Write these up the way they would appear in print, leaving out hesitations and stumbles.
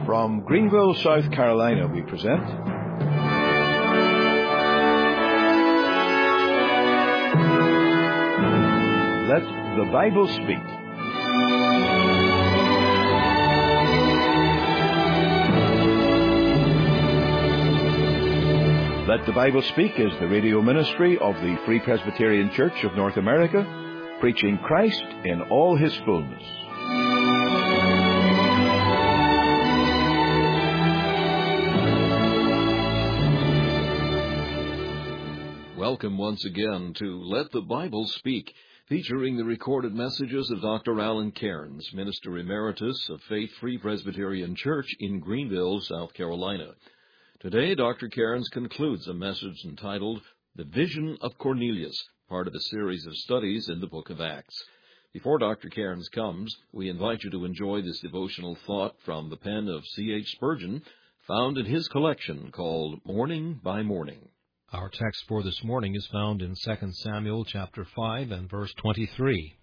From Greenville, South Carolina, we present Let the Bible Speak. Let the Bible Speak is the radio ministry of the Free Presbyterian Church of North America, preaching Christ in all His fullness. Welcome once again to Let the Bible Speak, featuring the recorded messages of Dr. Alan Cairns, Minister Emeritus of Faith Free Presbyterian Church in Greenville, South Carolina. Today, Dr. Cairns concludes a message entitled The Vision of Cornelius, part of a series of studies in the book of Acts. Before Dr. Cairns comes, we invite you to enjoy this devotional thought from the pen of C.H. Spurgeon, found in his collection called Morning by Morning. Our text for this morning is found in 2 Samuel chapter 5 and verse 23.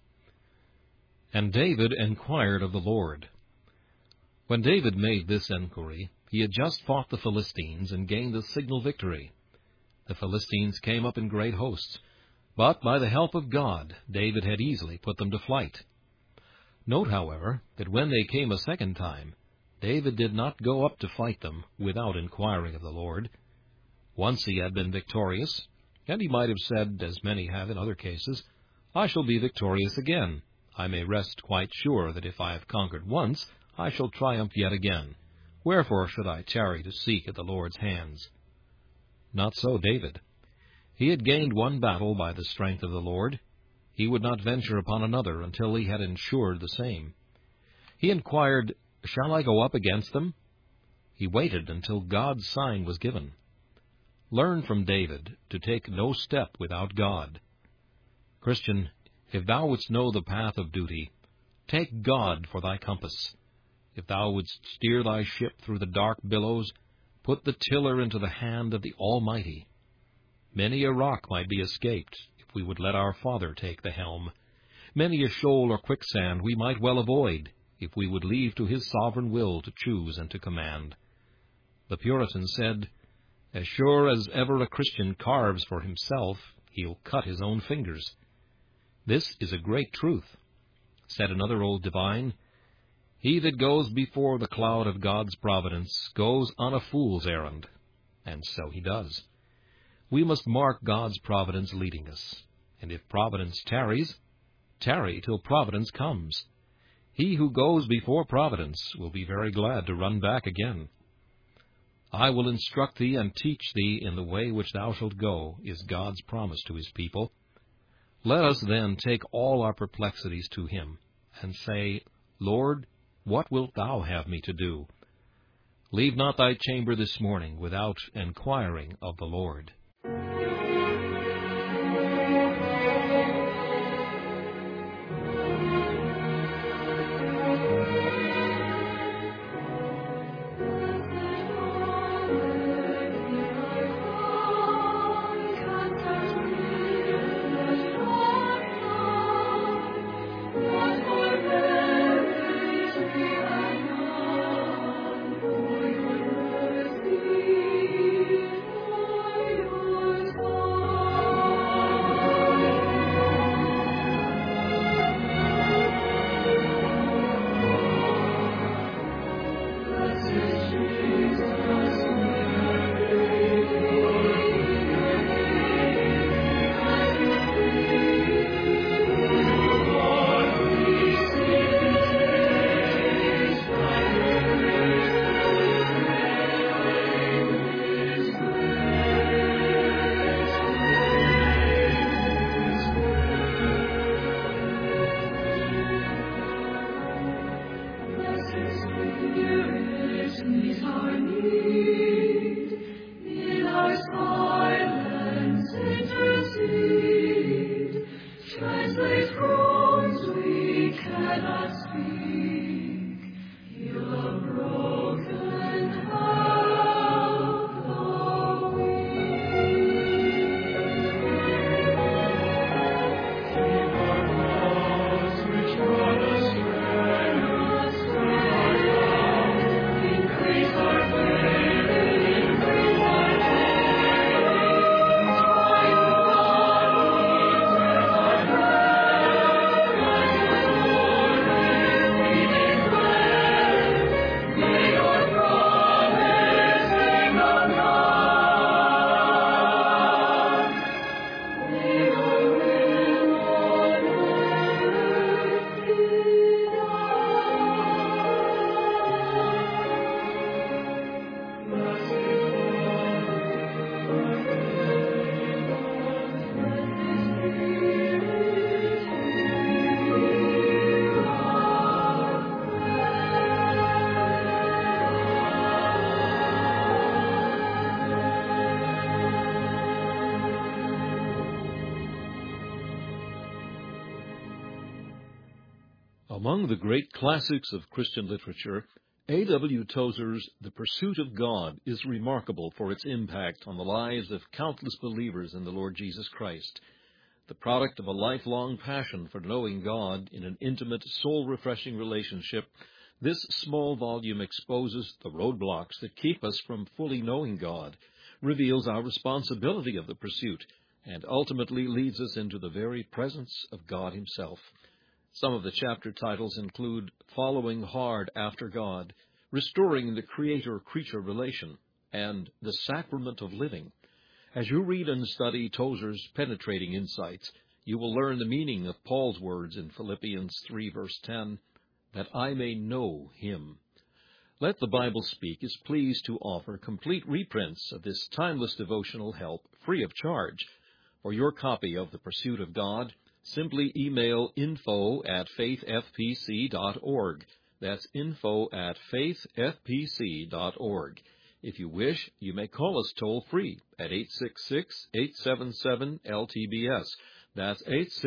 And David inquired of the Lord. When David made this enquiry, he had just fought the Philistines and gained a signal victory. The Philistines came up in great hosts, but by the help of God, David had easily put them to flight. Note, however, that when they came a second time, David did not go up to fight them without inquiring of the Lord. Once he had been victorious, and he might have said, as many have in other cases, I shall be victorious again. I may rest quite sure that if I have conquered once, I shall triumph yet again. Wherefore should I tarry to seek at the Lord's hands? Not so David. He had gained one battle by the strength of the Lord. He would not venture upon another until he had ensured the same. He inquired, Shall I go up against them? He waited until God's sign was given. Learn from David to take no step without God. Christian, if thou wouldst know the path of duty, take God for thy compass. If thou wouldst steer thy ship through the dark billows, put the tiller into the hand of the Almighty. Many a rock might be escaped if we would let our Father take the helm. Many a shoal or quicksand we might well avoid if we would leave to His sovereign will to choose and to command. The Puritan said, As sure as ever a Christian carves for himself, he'll cut his own fingers. This is a great truth. Said another old divine, He that goes before the cloud of God's providence goes on a fool's errand. And so he does. We must mark God's providence leading us. And if providence tarries, tarry till providence comes. He who goes before providence will be very glad to run back again. I will instruct thee and teach thee in the way which thou shalt go, is God's promise to His people. Let us then take all our perplexities to Him, and say, Lord, what wilt thou have me to do? Leave not thy chamber this morning without enquiring of the Lord. You Among the great classics of Christian literature, A.W. Tozer's The Pursuit of God is remarkable for its impact on the lives of countless believers in the Lord Jesus Christ. The product of a lifelong passion for knowing God in an intimate, soul-refreshing relationship, this small volume exposes the roadblocks that keep us from fully knowing God, reveals our responsibility of the pursuit, and ultimately leads us into the very presence of God Himself. Some of the chapter titles include Following Hard After God, Restoring the Creator-Creature Relation, and The Sacrament of Living. As you read and study Tozer's penetrating insights, you will learn the meaning of Paul's words in Philippians 3, verse 10, that I may know Him. Let the Bible Speak is pleased to offer complete reprints of this timeless devotional help free of charge. For your copy of The Pursuit of God, simply email info@faithfpc.org. That's info@faithfpc.org. If you wish, you may call us toll-free at 866-877-LTBS. That's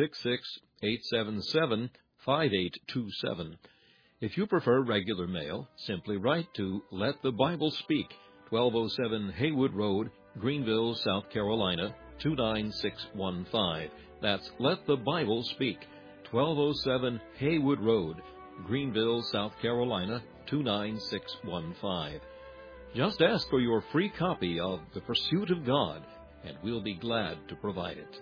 866-877-5827. If you prefer regular mail, simply write to Let the Bible Speak, 1207 Haywood Road, Greenville, South Carolina, 29615. That's Let the Bible Speak, 1207 Haywood Road, Greenville, South Carolina, 29615. Just ask for your free copy of The Pursuit of God, and we'll be glad to provide it.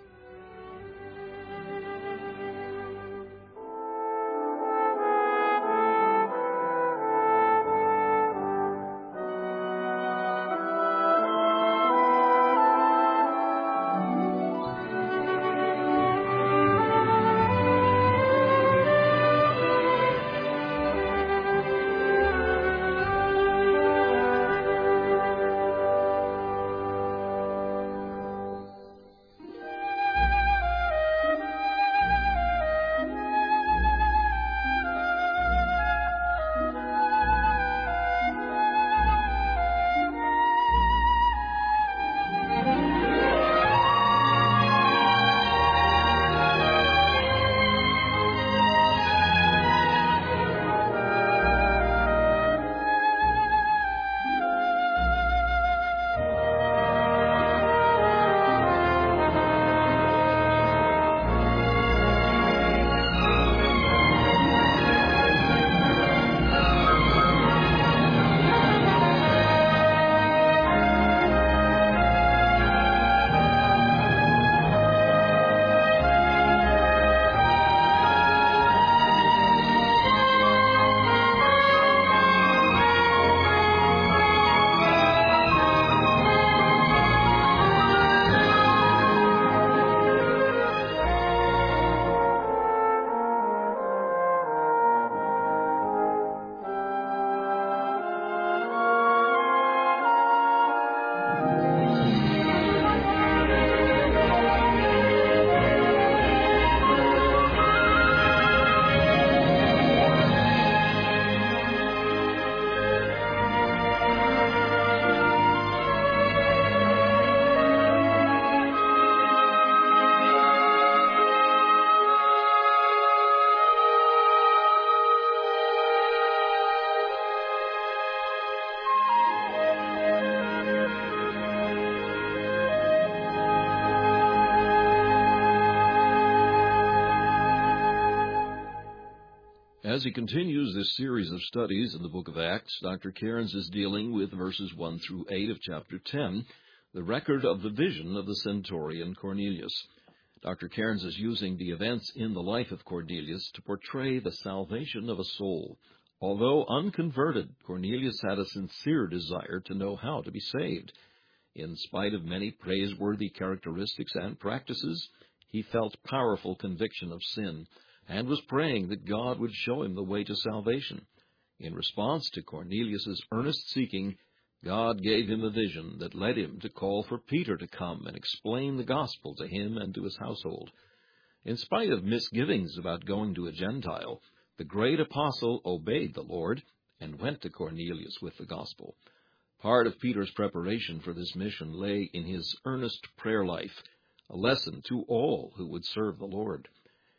As he continues this series of studies in the book of Acts, Dr. Cairns is dealing with verses 1 through 8 of chapter 10, the record of the vision of the centurion Cornelius. Dr. Cairns is using the events in the life of Cornelius to portray the salvation of a soul. Although unconverted, Cornelius had a sincere desire to know how to be saved. In spite of many praiseworthy characteristics and practices, he felt powerful conviction of sin, and was praying that God would show him the way to salvation. In response to Cornelius's earnest seeking, God gave him a vision that led him to call for Peter to come and explain the gospel to him and to his household. In spite of misgivings about going to a Gentile, the great apostle obeyed the Lord and went to Cornelius with the gospel. Part of Peter's preparation for this mission lay in his earnest prayer life, a lesson to all who would serve the Lord.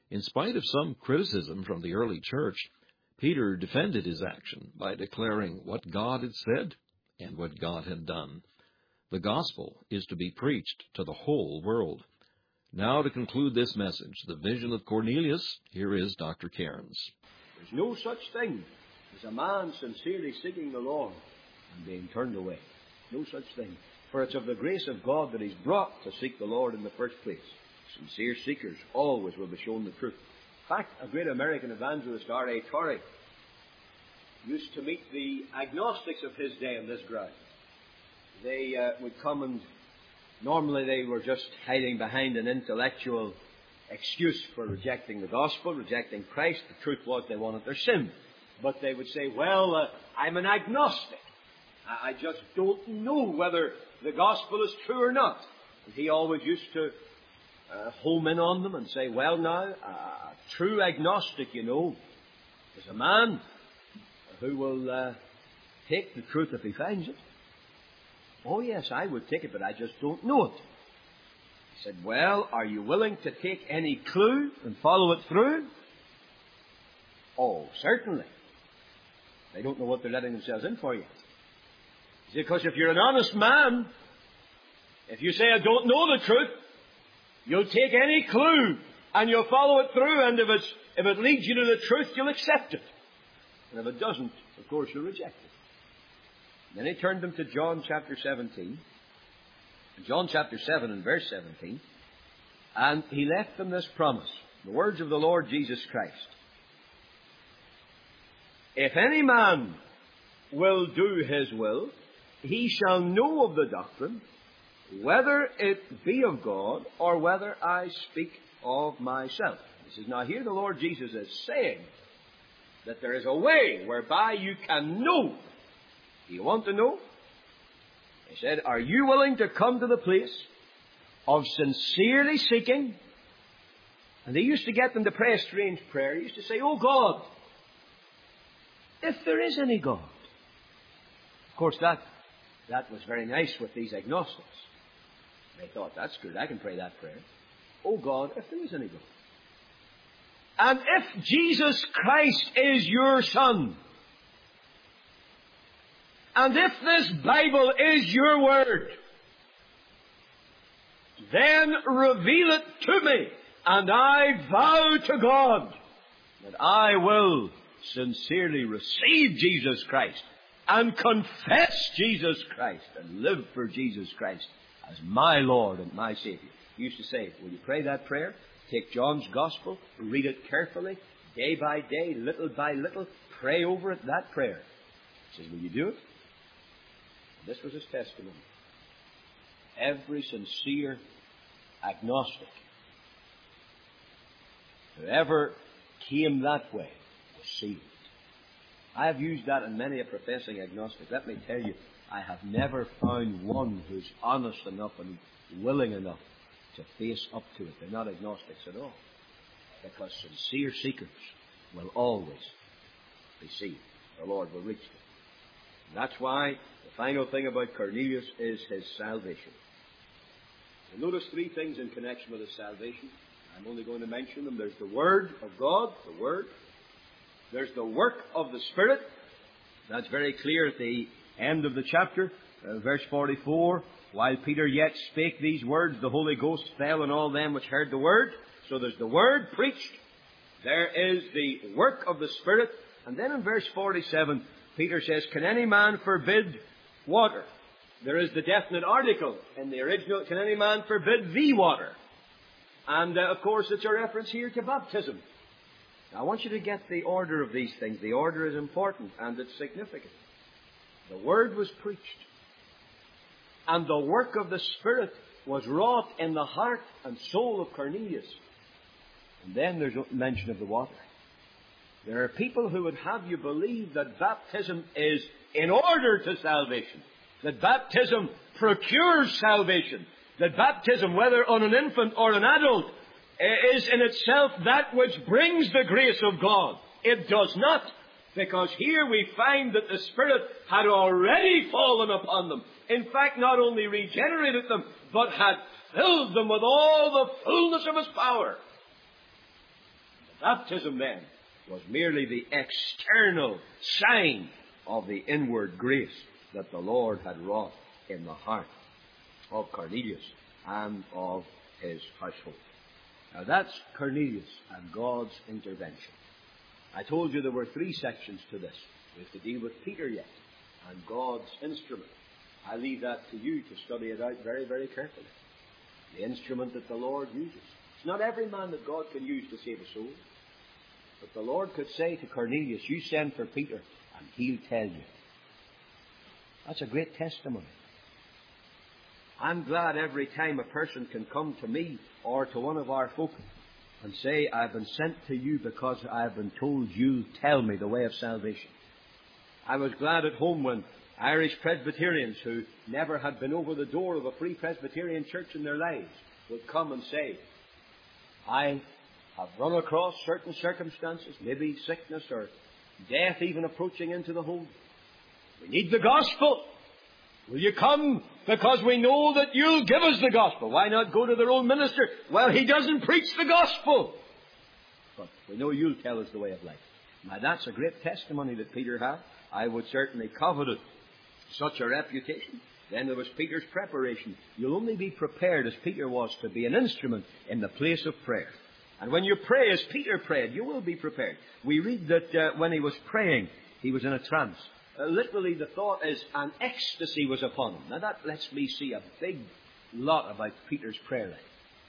In spite of some criticism from the early church, Peter defended his action by declaring what God had said and what God had done. The gospel is to be preached to the whole world. Now, to conclude this message, the vision of Cornelius, here is Dr. Cairns. There's no such thing as a man sincerely seeking the Lord and being turned away. No such thing. For it's of the grace of God that He's brought to seek the Lord in the first place. Sincere seekers always will be shown the truth. In fact, a great American evangelist, R.A. Torrey, used to meet the agnostics of his day on this ground. They would come and normally they were just hiding behind an intellectual excuse for rejecting the gospel, rejecting Christ. The truth was they wanted their sin. But they would say, well, I'm an agnostic. I just don't know whether the gospel is true or not. And he always used to home in on them and say, well now, a true agnostic, you know, is a man who will take the truth if he finds it. Oh yes, I would take it, but I just don't know it. He said, well, are you willing to take any clue and follow it through? Oh, certainly. They don't know what they're letting themselves in for yet. Because if you're an honest man, if you say, I don't know the truth, you'll take any clue and you'll follow it through, and if it leads you to the truth, you'll accept it. And if it doesn't, of course, you'll reject it. Then he turned them to John chapter 17, John chapter 7 and verse 17, and he left them this promise, the words of the Lord Jesus Christ. If any man will do his will, he shall know of the doctrine, whether it be of God or whether I speak of myself. He says, now here the Lord Jesus is saying that there is a way whereby you can know. Do you want to know? He said, are you willing to come to the place of sincerely seeking? And they used to get them to pray a strange prayer. He used to say, oh God, if there is any God. Of course, that was very nice with these agnostics. They thought, that's good, I can pray that prayer. Oh God, if there is any God. And if Jesus Christ is your Son, and if this Bible is your Word, then reveal it to me, and I vow to God that I will sincerely receive Jesus Christ and confess Jesus Christ and live for Jesus Christ as my Lord and my Savior. He used to say, will you pray that prayer? Take John's Gospel, read it carefully, day by day, little by little, pray over it, that prayer. He says, will you do it? This was his testimony. Every sincere agnostic who ever came that way was saved. I have used that in many a professing agnostic. Let me tell you, I have never found one who's honest enough and willing enough to face up to it. They're not agnostics at all. Because sincere seekers will always be saved. The Lord will reach them. And that's why the final thing about Cornelius is his salvation. You'll notice three things in connection with his salvation. I'm only going to mention them. There's the Word of God, the Word. There's the work of the Spirit. That's very clear at the end of the chapter, verse 44. While Peter yet spake these words, the Holy Ghost fell on all them which heard the Word. So there's the Word preached. There is the work of the Spirit. And then in verse 47, Peter says, can any man forbid water? There is the definite article in the original. Can any man forbid the water? And of course it's a reference here to baptism. Now, I want you to get the order of these things. The order is important and it's significant. The Word was preached. And the work of the Spirit was wrought in the heart and soul of Cornelius. And then there's a mention of the water. There are people who would have you believe that baptism is in order to salvation. That baptism procures salvation. That baptism, whether on an infant or an adult, is in itself that which brings the grace of God. It does not. Because here we find that the Spirit had already fallen upon them. In fact, not only regenerated them, but had filled them with all the fullness of His power. Baptism then was merely the external sign of the inward grace that the Lord had wrought in the heart of Cornelius and of his household. Now that's Cornelius and God's intervention. I told you there were 3 sections to this. We have to deal with Peter yet and God's instrument. I leave that to you to study it out very, very carefully. The instrument that the Lord uses. It's not every man that God can use to save a soul. But the Lord could say to Cornelius, you send for Peter and he'll tell you. That's a great testimony. I'm glad every time a person can come to me or to one of our folk and say, I've been sent to you because I've been told you'll tell me the way of salvation. I was glad at home when Irish Presbyterians who never had been over the door of a Free Presbyterian church in their lives would come and say, I have run across certain circumstances, maybe sickness or death even approaching into the home. We need the gospel. Will you come? Because we know that you'll give us the gospel. Why not go to their own minister? Well, he doesn't preach the gospel. But we know you'll tell us the way of life. Now, that's a great testimony that Peter had. I would certainly covet it. Such a reputation. Then there was Peter's preparation. You'll only be prepared as Peter was to be an instrument in the place of prayer. And when you pray as Peter prayed, you will be prepared. We read that when he was praying, he was in a trance. Literally, the thought is an ecstasy was upon him. Now that lets me see a big lot about Peter's prayer life.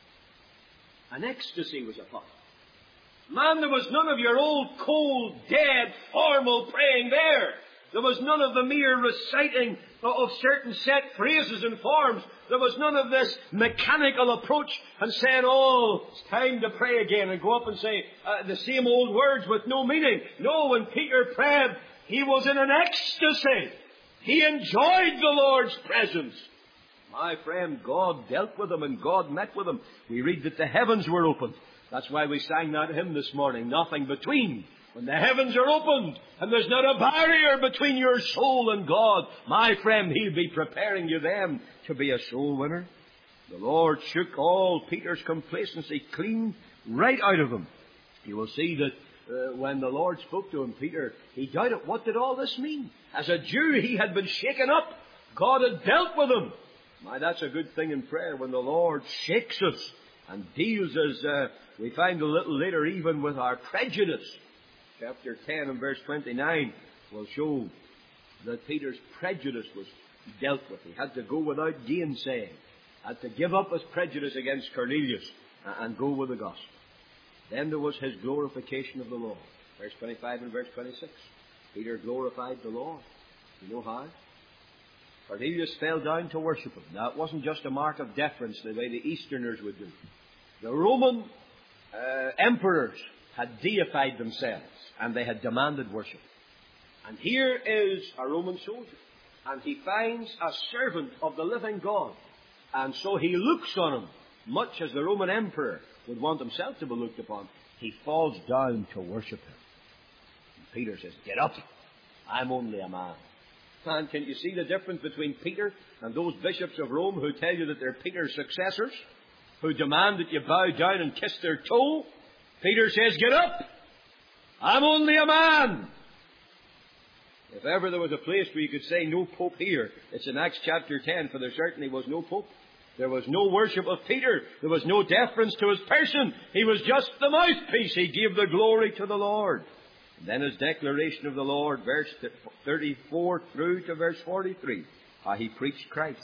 An ecstasy was upon him. Man, there was none of your old, cold, dead, formal praying there. There was none of the mere reciting of certain set phrases and forms. There was none of this mechanical approach and saying, oh, it's time to pray again, and go up and say the same old words with no meaning. No, when Peter prayed, he was in an ecstasy. He enjoyed the Lord's presence. My friend, God dealt with him and God met with him. We read that the heavens were opened. That's why we sang that hymn this morning, Nothing Between. When the heavens are opened and there's not a barrier between your soul and God, my friend, He'll be preparing you then to be a soul winner. The Lord shook all Peter's complacency clean right out of him. You will see that when the Lord spoke to him, Peter, he doubted, what did all this mean? As a Jew, he had been shaken up. God had dealt with him. Now, that's a good thing in prayer when the Lord shakes us and deals, as we find a little later, even with our prejudice. Chapter 10 and verse 29 will show that Peter's prejudice was dealt with. He had to go without gainsaying. Had to give up his prejudice against Cornelius and go with the gospel. Then there was his glorification of the Lord. Verse 25 and verse 26. Peter glorified the Lord. You know how? Cornelius fell down to worship him. Now, it wasn't just a mark of deference the way the Easterners would do. The Roman emperors had deified themselves, and they had demanded worship. And here is a Roman soldier, and he finds a servant of the living God. And so he looks on him, much as the Roman emperor would want himself to be looked upon. He falls down to worship him. And Peter says, get up, I'm only a man. And can you see the difference between Peter and those bishops of Rome who tell you that they're Peter's successors, who demand that you bow down and kiss their toe? Peter says, get up! I'm only a man! If ever there was a place where you could say no pope here, it's in Acts chapter 10, for there certainly was no pope. There was no worship of Peter. There was no deference to his person. He was just the mouthpiece. He gave the glory to the Lord. And then his declaration of the Lord, verse 34 through to verse 43. How he preached Christ.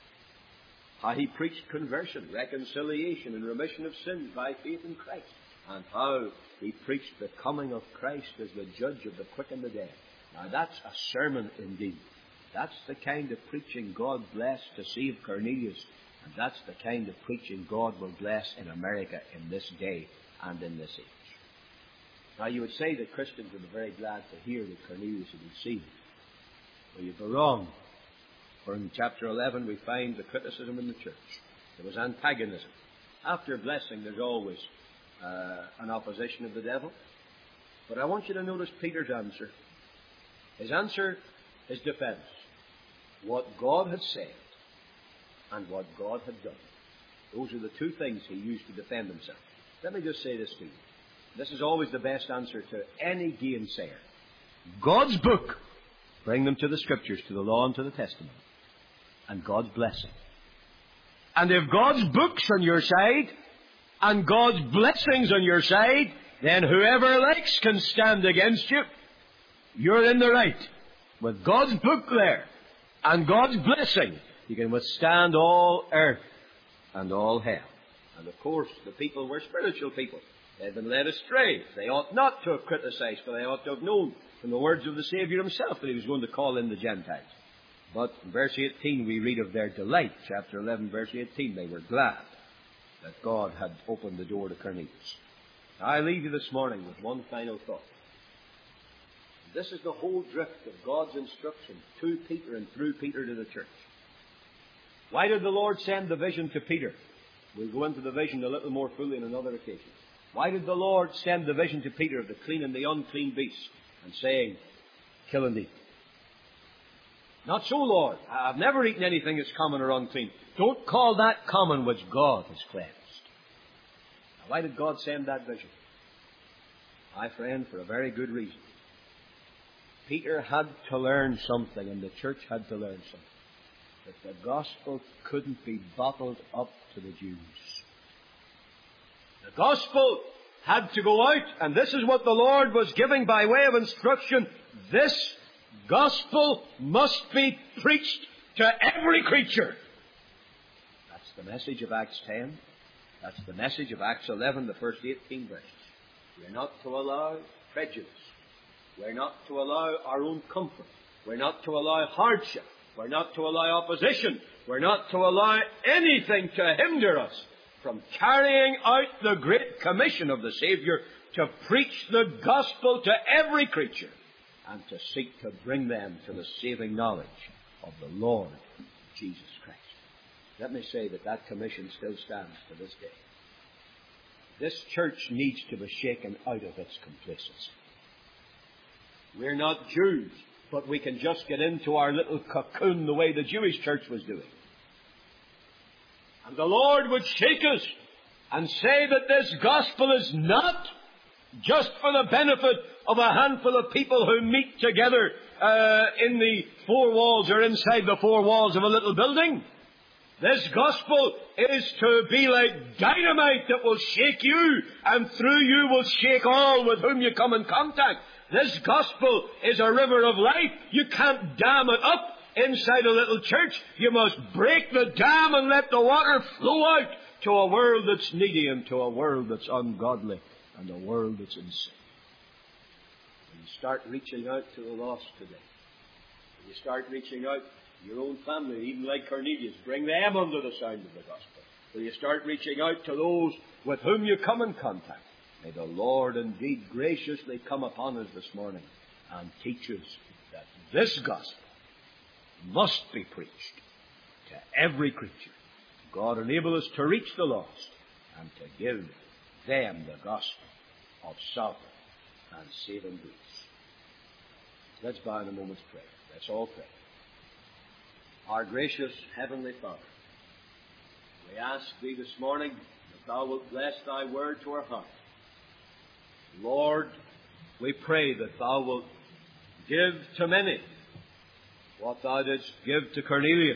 How he preached conversion, reconciliation, and remission of sins by faith in Christ. And how he preached the coming of Christ as the judge of the quick and the dead. Now that's a sermon indeed. That's the kind of preaching God blessed to save Cornelius. And that's the kind of preaching God will bless in America in this day and in this age. Now you would say that Christians would be very glad to hear that Cornelius had been saved. Well, you'd be wrong. For in chapter 11 we find the criticism in the church. There was antagonism. After blessing there's always an opposition of the devil. But I want you to notice Peter's answer. His answer, his defense. What God had said and what God had done. Those are the two things he used to defend himself. Let me just say this to you. This is always the best answer to any gainsayer. God's book. Bring them to the Scriptures, to the law and to the Testament. And God's blessing. And if God's book's on your side, and God's blessings on your side, then whoever likes can stand against you. You're in the right. With God's book there, and God's blessing, you can withstand all earth and all hell. And of course, the people were spiritual people. They had been led astray. They ought not to have criticized, but they ought to have known from the words of the Saviour himself that he was going to call in the Gentiles. But in verse 18 we read of their delight. Chapter 11, verse 18, they were glad that God had opened the door to Cornelius. Now, I leave you this morning with one final thought. This is the whole drift of God's instruction to Peter and through Peter to the church. Why did the Lord send the vision to Peter? We'll go into the vision a little more fully on another occasion. Why did the Lord send the vision to Peter of the clean and the unclean beasts and saying, kill and eat? Not so, Lord. I've never eaten anything that's common or unclean. Don't call that common which God has cleansed. Now, why did God send that vision? My friend, for a very good reason. Peter had to learn something, and the church had to learn something. That the gospel couldn't be bottled up to the Jews. The gospel had to go out, and this is what the Lord was giving by way of instruction. This gospel must be preached to every creature. That's the message of Acts 10. That's the message of Acts 11, the first 18 verses. We're not to allow prejudice. We're not to allow our own comfort. We're not to allow hardship. We're not to allow opposition. We're not to allow anything to hinder us from carrying out the great commission of the Saviour to preach the gospel to every creature and to seek to bring them to the saving knowledge of the Lord Jesus Christ. Let me say that that commission still stands to this day. This church needs to be shaken out of its complacency. We're not Jews, but we can just get into our little cocoon the way the Jewish church was doing. And the Lord would shake us and say that this gospel is not just for the benefit of a handful of people who meet together in the four walls or inside the four walls of a little building. This gospel is to be like dynamite that will shake you, and through you will shake all with whom you come in contact. This gospel is a river of life. You can't dam it up inside a little church. You must break the dam and let the water flow out to a world that's needy and to a world that's ungodly and a world that's in sin. When you start reaching out to the lost today, when you start reaching out to your own family, even like Cornelius, bring them under the sound of the gospel. When you start reaching out to those with whom you come in contact, may the Lord indeed graciously come upon us this morning and teach us that this gospel must be preached to every creature. God enable us to reach the lost and to give them the gospel of sovereign and saving grace. Let's bow in a moment's prayer. Let's all pray. Our gracious Heavenly Father, we ask Thee this morning that Thou wilt bless Thy word to our heart. Lord, we pray that Thou wilt give to many what Thou didst give to Cornelius,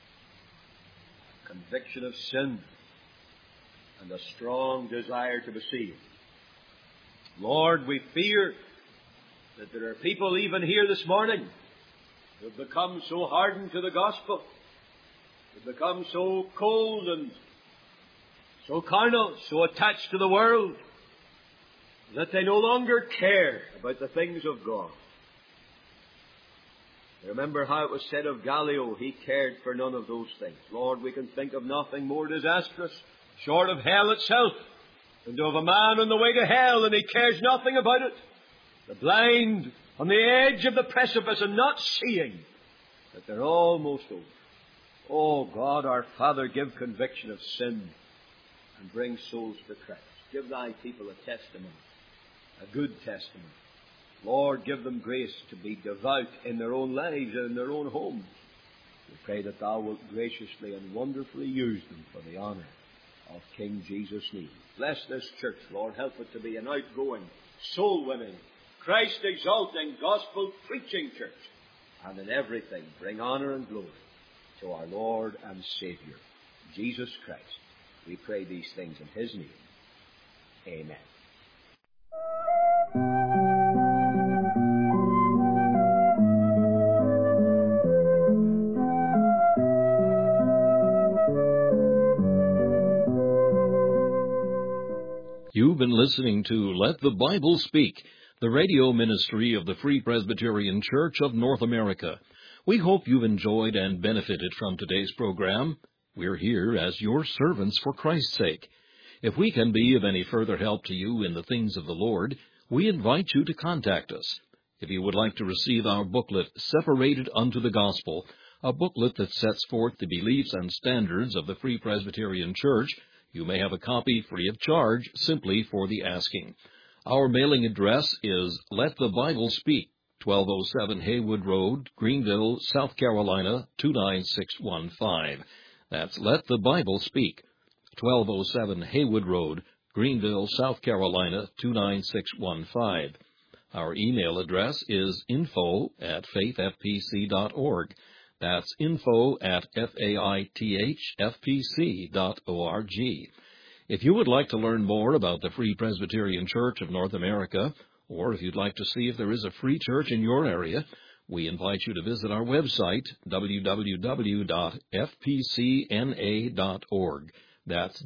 a conviction of sin and a strong desire to be saved. Lord, we fear that there are people even here this morning who have become so hardened to the gospel, who have become so cold and so carnal, so attached to the world, that they no longer care about the things of God. Remember how it was said of Gallio, he cared for none of those things. Lord, we can think of nothing more disastrous, short of hell itself, than to have a man on the way to hell and he cares nothing about it. The blind on the edge of the precipice and not seeing that they're almost over. Oh God, our Father, give conviction of sin and bring souls to Christ. Give Thy people a testimony, a good testimony. Lord, give them grace to be devout in their own lives and in their own homes. We pray that Thou wilt graciously and wonderfully use them for the honour of King Jesus' name. Bless this church, Lord. Help it to be an outgoing, soul-winning, Christ-exalting, gospel-preaching church. And in everything, bring honor and glory to our Lord and Savior, Jesus Christ. We pray these things in His name. Amen. You've been listening to Let the Bible Speak, the radio ministry of the Free Presbyterian Church of North America. We hope you've enjoyed and benefited from today's program. We're here as your servants for Christ's sake. If we can be of any further help to you in the things of the Lord, we invite you to contact us. If you would like to receive our booklet, Separated Unto the Gospel, a booklet that sets forth the beliefs and standards of the Free Presbyterian Church, you may have a copy free of charge simply for the asking. Our mailing address is Let the Bible Speak, 1207 Haywood Road, Greenville, South Carolina, 29615. That's Let the Bible Speak, 1207 Haywood Road, Greenville, South Carolina, 29615. Our email address is info@faithfpc.org. That's info@faithfpc.org. If you would like to learn more about the Free Presbyterian Church of North America, or if you'd like to see if there is a free church in your area, we invite you to visit our website, www.fpcna.org. That's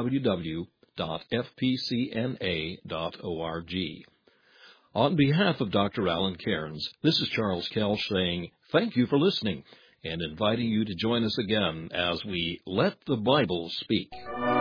www.fpcna.org. On behalf of Dr. Alan Cairns, this is Charles Kelch saying thank you for listening and inviting you to join us again as we Let the Bible Speak.